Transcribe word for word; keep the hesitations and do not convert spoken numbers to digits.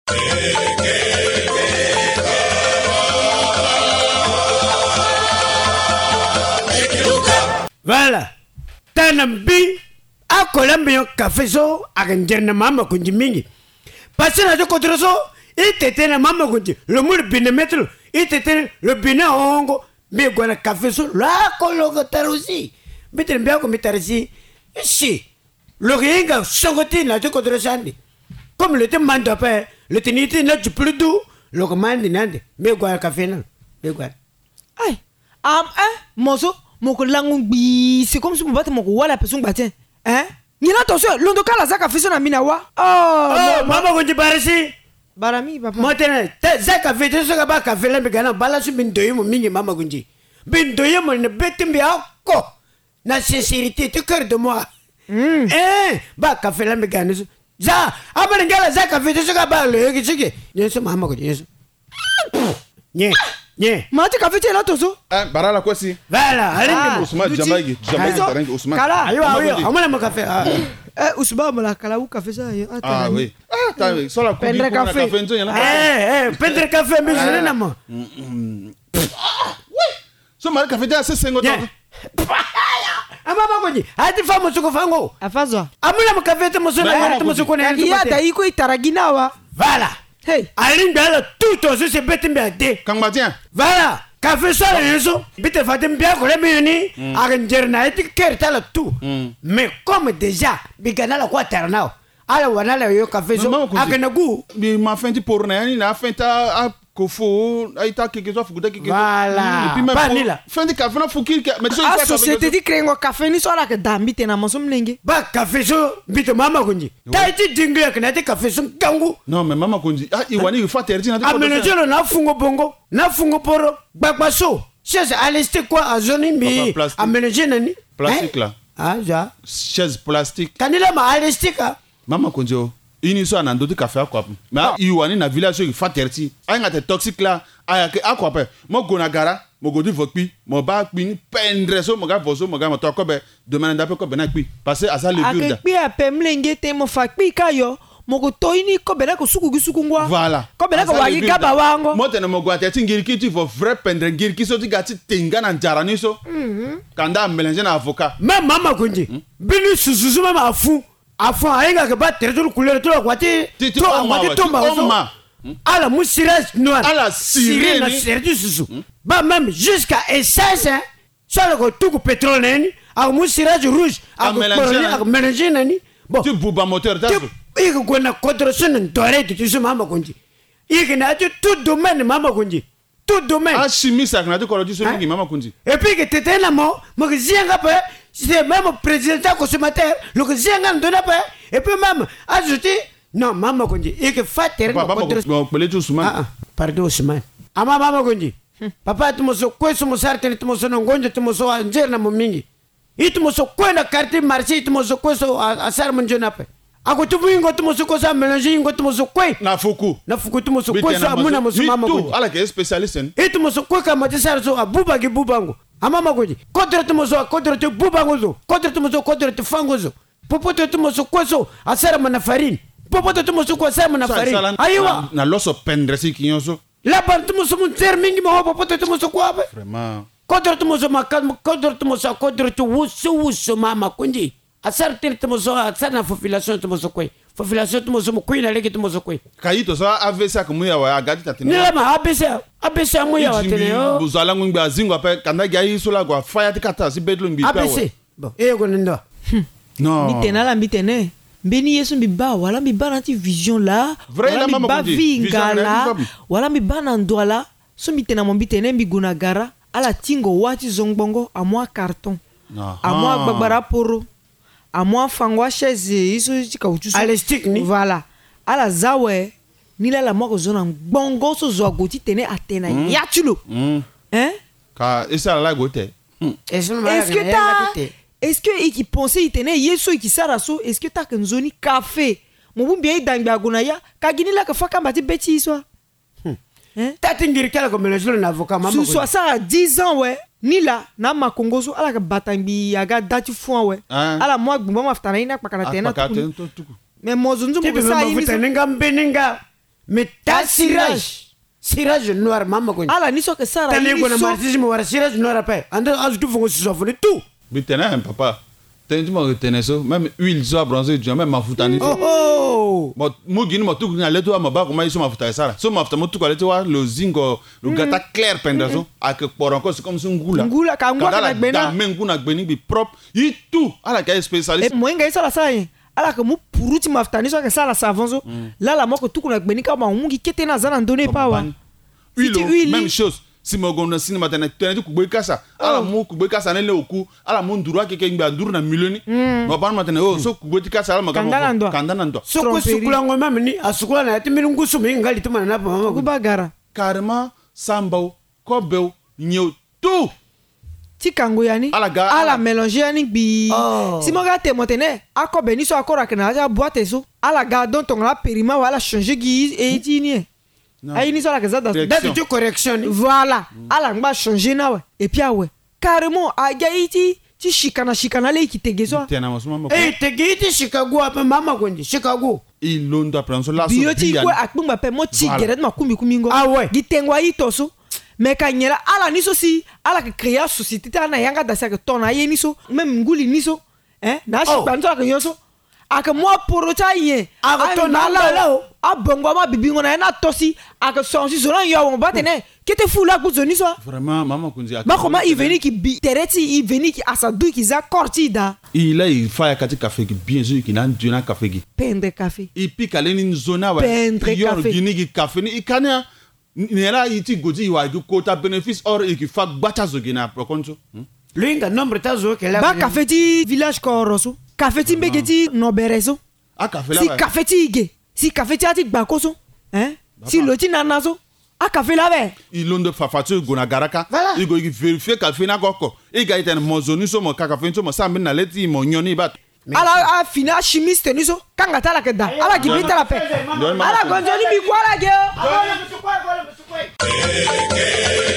Voilà. Tanambi a Colombia café so a ganjerna mama kunji mingi. Pasina de kotroso itete na mama kunji. Le mur binemetro itete le bina ongo me gwana café so la kologa tarusi. Bitre mbia ko mitarisi. Si le ringa songoti na de kotrosandi. Comme le demande pas le tenite na du plus doux le commande nande me gwana café na. Me gwana. Ay. Am eh mozo moko langu bi c'est comme si mon bate moko wala person batien hein ni la attention londo kala zaka fiso na mina wa oh mama kunji barisi barami papa motene te zaka fete so ba ka fele be gana bala su bin doyimo mingi mama kunji bin doyimo ne betimbi akko na sincérité tu cœur de moi mm. eh ba ka fele be gana so za abana ngala zaka fete so ba le yiki chiki yeso mama kunji yeso nye nye mati ka fete la tozo eh barala quoi si voilà allez Ousmane Jamaïgi Jamaïgi tarangi Ousmane kala ayo ayo amana mo café eh Ousmane mala kala ou café ça ah oui ah t'as vu sur la coupe pendre café eh eh pendre café mais je n'ai pas oui so mal café da c'est cinq dollars amama konji hadi famu suko fango afazwa amuna mo café te mo so na te mo so ko na ya da iko itaragina wa voilà hey alinga tout aussi c'est betimbe ade kangbatien voilà café ça yeso bite fatim bien ko remini aganjerna eti kerta la tout mais comme déjà bigana la kwa ternao ala wanala yo café so aganagu bi ma fenti pour na ni na fenta kofo aita quelque chose fukuda quelque voilà panila fenti café na fukir mais so a société di krengo café ni so la ke dambi te na mosum nenge ba café so bite mama kunji taiti dingue kana te café so gangu non mais mama kunji ah iwani il faut terti na te amenejelo na fungo bongo na fungo poro gbagba so chaise aliste quoi a zone mi ameneje nani plastique là ah ja chaise plastique kanila ma aliste ka mama kunji o ini so anando ti café akwa mais iwani na village so il faut terti anga te toxique là aya ke akwa pe mo go na gara mo go di vokpi mo ba kpi ni pendre so mo ga voso mo ga mo to ko be demain ndape ko be na kpi parce que asa le build akpi ape mlenge te mo fa kpi kayo mo go toini ko be na ko suku gisuku ngwa voilà ko be na ko wagi gaba wango mo tene mo go ateti ngiriki ti for vrai pendre ngiriki so ti gati tenga na njara ni so kanda mélanger na avocat même mama kunji binu sususu mama afu afu ainga ke ba territoire couleur to kwati to kwati to ma ala musirage noir ala sirene na serdu susu ba même jusqu'à essence ça le tout pétrole nani a musirage rouge a mélanger nani bon tu bouba moteur ta il ko na contrôle ndore tu su mama kunji il na tout domaine mama kunji tout domaine a chimie ça na ko du so ngi mama kunji et puis que tete na mo mo zianga pa c'est même président consommateur le zianga ndona pa et puis même ajouter non mama kunji il que fa terre papa mama ko pele Ousmane ah pardon Ousmane ama mama kunji papa tu mo so kweso mo sarte tu mo so ngonje tu mo so anjerna mo mingi itu mo so kwenda quartier marché tu mo so kweso asar mo njona pa ako tu bingo tu mo so ko sa mélanger ngo tu mo so kwe na fuku na fuku tu mo so kweso amuna mo so mama kunji ala ke spécialiste itu mo so kwe kama tisar so abuba ki bubango ama mama kunji kodre tu mo so kodre tu bubango zo kodre tu mo so kodre tu fango zo popoto tu mo so kweso asar mo na farine popoto tu mo so ko sa mo na farine ayiwa na loso pendre si kinyoso la ban tu mo so mon termingi mo popoto tu mo so ko abe vraiment kodre tu mo so makam kodre tu mo so kodre tu wusu wusu mama kunji asar tir tu mo so asar na population tu mo so kwe population tu mo so mo kwe na leki tu mo so kwe kayito so avesa ko muya wa agadi tatene ni la ma abesa abesa muya wa tene yo buzala ngwa zingo pa kanda ga yiso la kwa fire tikata si bedlo mbi pa abesa bon e go ndo non mitena la mitene mbeni yesu mbiba wala mbiba na ti vision la wala mbiba vingala wala mbiba na ndwala so mitena mo mbitene mbiguna gara ala tingo wati zongbongo a moi carton a moi gbagbara poro a moi fangwa chaise iso tika uchuso ala stick ni voilà ala zawe ni la la mo ko zona bongo so zo agoti tene atena yatulo hein ka esa la gote est-ce que ta est-ce que il qui pensait il tenait yeso qui sara so est-ce que ta kanzoni café mo bumbi ai dangba gunaya ka gini la ka faka mbati beti so hein tati ngiri kala ko mélanger na avocat mama ko so ça dix ans ouais ni la na makongo so ala ka batambi aga dati fond ouais ala mo gbumba mafutana ina pakana tena mais mo zunzu mo sa ini ninga mbeninga mais ta cirage cirage noir mama ko ala niso ke sara tani ko na marxisme wara cirage noir pa anda azutu fongo sofone tout bitena papa tenti mo tene so même huile so bronzer du même mafuta ni oh oh mo mo gini mo tuku na leto ma ba ko mai so mafuta sara so mafuta mo tuku leto wa lo zingo lo gata clair pendazo ak poron ko c'est comme son ngula ngula ka ngwa na gbena da men nguna gbeni bi propre y tout ala ka spécialiste mo nga sala sai ala ka mu puruti mafuta ni so ke sala savon so la la mo ko tuku na gbeni ka ma mungi kete na zana ndone pa wa huile même chose si mo gona sinima tene tene ku kasa ala mo ku kasa ne le oku ala mo nduru akeke ngba nduru na milioni mo ban matene oh so ku kasa ala magamo kandana ndo so ko sukula ngoma mini asukula na yati minungu so mi ngali tuma na pa mama ku bagara carrément sambao kobel nyeu tout ti kango yani ala ga ala mélanger yani bi si mo ga te motene akobe ni so akora kana ja boîte so ala ga don ton la perima wala changer gi e ti ni ayi ni so la kaza da de correction voilà ala ngba changer na we et puis awe carrément a ga iti ti shikana shikana le ki tegezo tena mama eh tegiti Chicago apa mama gondi Chicago ilondo aprenso la so bioti ko akpumba pe mo ti geret ma kumi kumi ngo ah ouais gitengwa itoso mais kanyela ala niso si ala ke créer société ta na yanga da sa ke tona ye niso même nguli niso hein na shi banzo ka yoso aka mo porocha ye aka tona la a bongo ma bibingo na na tosi aka sonsi zona yo on batene kete fula ku zoni so vraiment mama kunzi ba comment il veni ki bi tereti il veni ki asadu ki za kortida il a il fa kati café ki bien sûr ki nan dina café ki pendre café il pique ale ni zona wa pendre café gini ki café ni ikania nela iti godi wa du kota bénéfice or et ki fa gbata zogina pro konso linga nombre tazo ke la ba café ti village koroso café ti mbegeti no bereso a café la si café ti ige si café ti ati gbakoso hein si loti nanaso a café la be ilondo fafatu gona garaka i go vérifier café na goko i ga iten mozoni so mo café so mo sambe na leti mo nyoni ba ala a fina chimiste ni so kanga tala ke da ala gibita la pe ala gonjoni mi kwala ge